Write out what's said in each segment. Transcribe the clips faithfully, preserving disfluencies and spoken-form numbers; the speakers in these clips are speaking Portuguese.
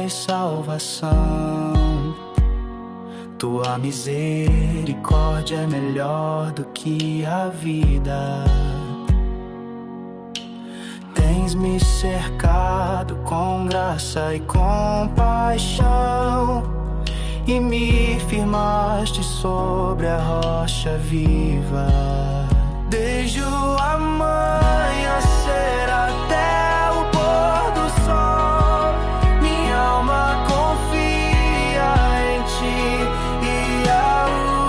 traz salvação. Tua misericórdia é melhor do que a vida. Tens me cercado com graça e compaixão, e me firmaste sobre a rocha viva. Desde o amanhecer até o pôr do sol, minha alma confia em ti, e ao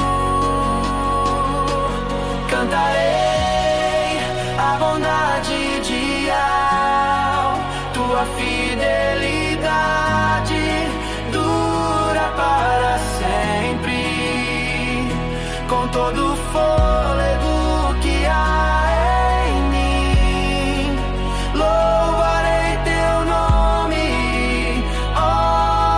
cantarei a bondade de Yahweh. Tua fidelidade dura para sempre. Com todo o fôlego que há em mim, louvarei teu nome, ó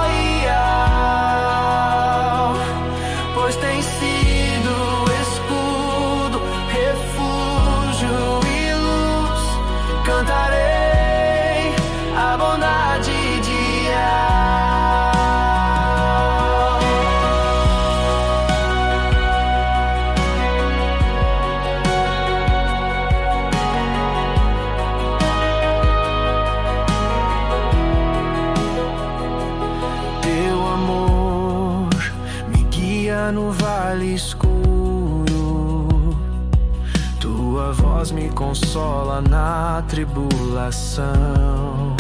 Yahweh, pois tens sido escudo, refúgio e luz. Cantarei a bondade de Yahweh. No vale escuro, tua voz me consola na tribulação.